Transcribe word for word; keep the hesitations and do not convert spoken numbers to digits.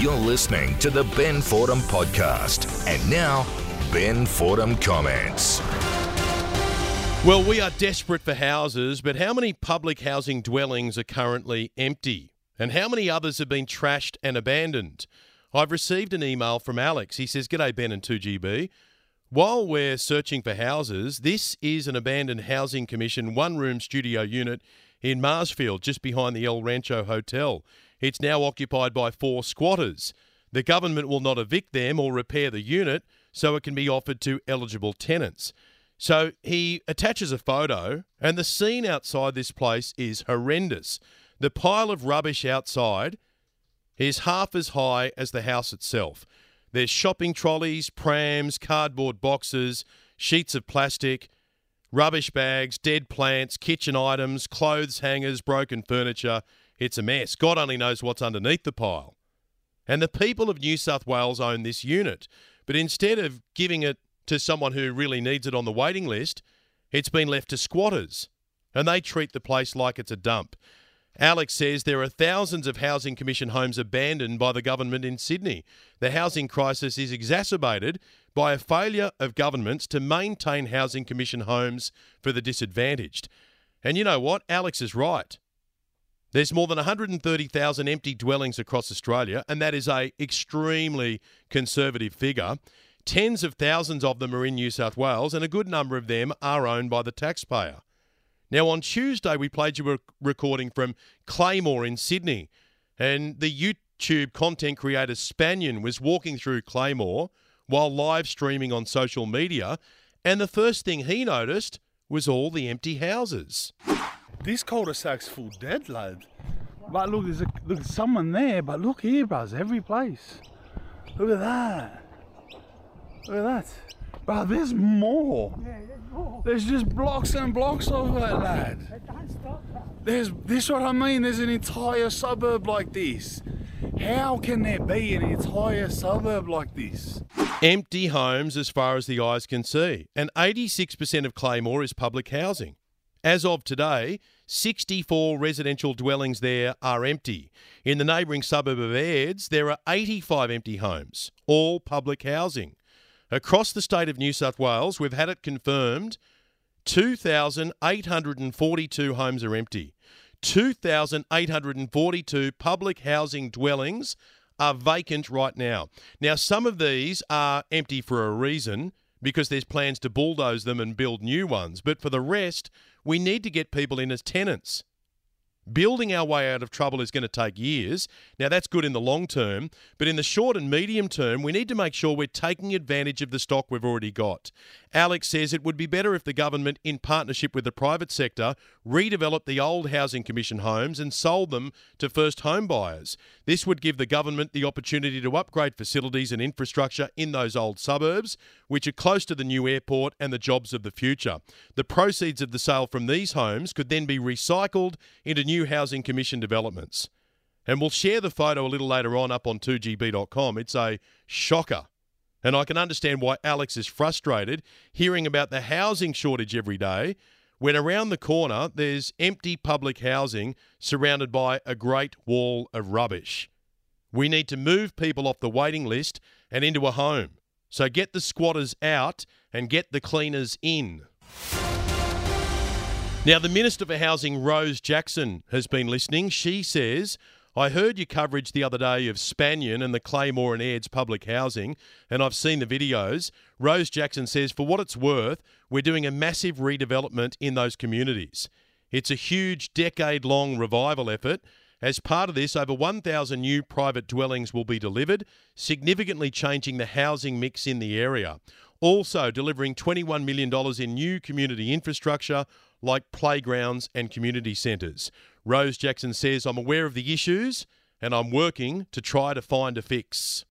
You're listening to the Ben Fordham Podcast. And now, Ben Fordham comments. Well, we are desperate for houses, but how many public housing dwellings are currently empty? And how many others have been trashed and abandoned? I've received an email from Alex. He says, "G'day, Ben and two G B. While we're searching for houses, this is an abandoned Housing Commission one-room studio unit in Marsfield, just behind the El Rancho Hotel. It's now occupied by four squatters. The government will not evict them or repair the unit, so it can be offered to eligible tenants." So he attaches a photo, and the scene outside this place is horrendous. The pile of rubbish outside is half as high as the house itself. There's shopping trolleys, prams, cardboard boxes, sheets of plastic, rubbish bags, dead plants, kitchen items, clothes hangers, broken furniture. It's a mess. God only knows what's underneath the pile. And the people of New South Wales own this unit, but instead of giving it to someone who really needs it on the waiting list, it's been left to squatters, and they treat the place like it's a dump. Alex says there are thousands of Housing Commission homes abandoned by the government in Sydney. The housing crisis is exacerbated by a failure of governments to maintain Housing Commission homes for the disadvantaged. And you know what? Alex is right. There's more than one hundred thirty thousand empty dwellings across Australia, and that is a extremely conservative figure. Tens of thousands of them are in New South Wales, and a good number of them are owned by the taxpayer. Now, on Tuesday, we played you a recording from Claymore in Sydney, and the YouTube content creator Spanion was walking through Claymore while live streaming on social media, and the first thing he noticed was all the empty houses. This cul-de-sac's full dead, lad. But look, there's, a, there's someone there, but look here, bros, every place. Look at that. Look at that. But there's more. Yeah, there's more. There's just blocks and blocks of it, lad. They don't stop that. There's, this is what I mean, there's an entire suburb like this. How can there be an entire suburb like this? Empty homes as far as the eyes can see. And eighty-six percent of Claymore is public housing. As of today, sixty-four residential dwellings there are empty. In the neighbouring suburb of Aids, there are eighty-five empty homes, all public housing. Across the state of New South Wales, we've had it confirmed, two thousand eight hundred forty-two homes are empty. two thousand eight hundred forty-two public housing dwellings are vacant right now. Now, some of these are empty for a reason, because there's plans to bulldoze them and build new ones. But for the rest, we need to get people in as tenants. Building our way out of trouble is going to take years. Now, that's good in the long term, but in the short and medium term, we need to make sure we're taking advantage of the stock we've already got. Alex says it would be better if the government, in partnership with the private sector, redeveloped the old Housing Commission homes and sold them to first home buyers. This would give the government the opportunity to upgrade facilities and infrastructure in those old suburbs, which are close to the new airport and the jobs of the future. The proceeds of the sale from these homes could then be recycled into new Housing Commission developments. And we'll share the photo a little later on up on two G B dot com. It's a shocker. And I can understand why Alex is frustrated hearing about the housing shortage every day when around the corner there's empty public housing surrounded by a great wall of rubbish. We need to move people off the waiting list and into a home. So get the squatters out and get the cleaners in. Now, the Minister for Housing, Rose Jackson, has been listening. She says, "I heard your coverage the other day of Spanion and the Claymore and Aids public housing, and I've seen the videos." Rose Jackson says, "For what it's worth, we're doing a massive redevelopment in those communities. It's a huge decade-long revival effort. As part of this, over one thousand new private dwellings will be delivered, significantly changing the housing mix in the area. Also delivering twenty-one million dollars in new community infrastructure like playgrounds and community centres." Rose Jackson says, "I'm aware of the issues and I'm working to try to find a fix."